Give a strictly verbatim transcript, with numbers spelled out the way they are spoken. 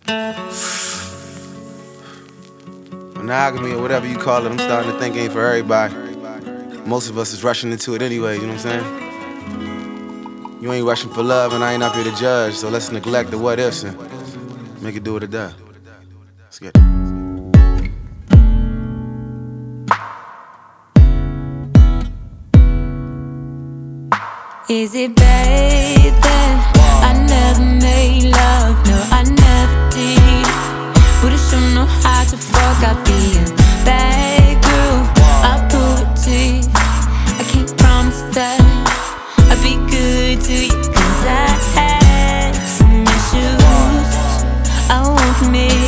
Monogamy or whatever you call it, I'm starting to think ain't for everybody. Most of us is rushing into it anyway, you know what I'm saying? You ain't rushing for love and I ain't up here to judge, so let's neglect the what ifs and make it do what it does. Let's get it. Is it bad that I never made love? No, I never did. Would've shown know how to fuck. I'd be a bad girl, I'll prove it to you. I can't promise that I'd be good to you, cause I had some issues I won't commit.